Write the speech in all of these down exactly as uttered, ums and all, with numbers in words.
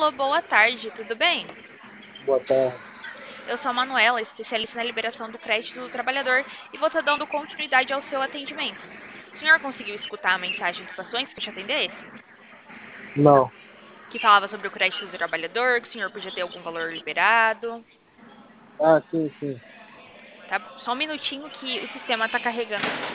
Alô, boa tarde, tudo bem? Boa tarde. Eu sou a Manuela, especialista na liberação do crédito do trabalhador, e vou estar dando continuidade ao seu atendimento. O senhor conseguiu escutar a mensagem que passou antes que eu te atendesse? Não. Que falava sobre o crédito do trabalhador, que o senhor podia ter algum valor liberado. Ah, sim, sim. Tá? Só um minutinho que o sistema está carregando aqui.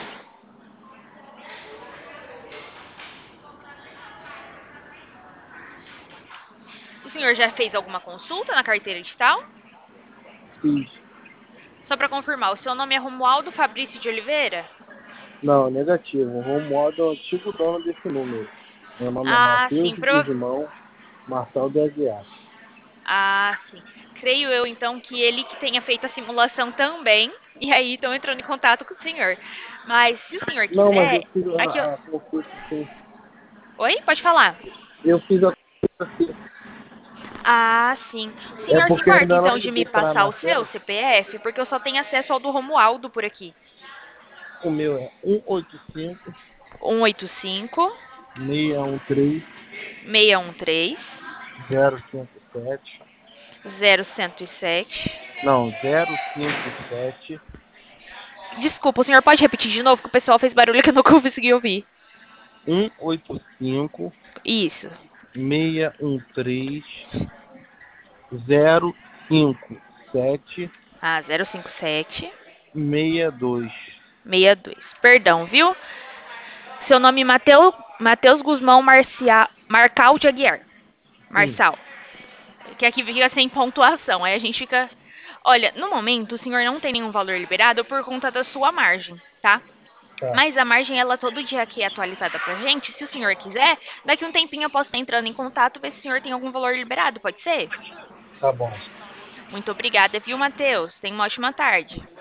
O senhor já fez alguma consulta na carteira digital? Fiz. Só para confirmar, o seu nome é Romualdo Fabrício de Oliveira? Não, negativo. O Romualdo é o antigo dono desse número. Meu nome é Ah, Matheus sim, prova... Guzmão Marçal de Aguiar. Ah, sim. Creio eu, então, que ele que tenha feito a simulação também, e aí estão entrando em contato com o senhor. Mas, se o senhor Não, mas eu quiser, fiz aqui eu... a, a consulta, sim. Oi? Pode falar. Eu fiz a consulta, sim. Ah, sim. O É senhor se porque eu importa, ainda não então, de me liguei para a passar o seu Marcela. C P F? Porque eu só tenho acesso ao do Romualdo por aqui. O meu é um oito cinco, um oito cinco, seis um três, seis um três, zero cinco sete. zero um zero sete. Não, zero cinco sete, Desculpa, o senhor pode repetir de novo, que o pessoal fez barulho que eu não consegui ouvir. um oito cinco, Isso. seis um três, zero cinco sete, Ah, zero cinco sete, seis dois. seis dois. Perdão, viu? Seu nome é Mateu, Matheus Guzmão Marcia, Marcal de Aguiar. Sim, Marçal. Que aqui fica sem pontuação. Aí a gente fica. Olha, no momento o senhor não tem nenhum valor liberado por conta da sua margem, tá? tá, Mas a margem, ela todo dia aqui é atualizada pra gente. Se o senhor quiser, daqui um tempinho eu posso estar entrando em contato ver se o senhor tem algum valor liberado, pode ser? tá bom. Muito obrigada, viu, Matheus? Tenha uma ótima tarde.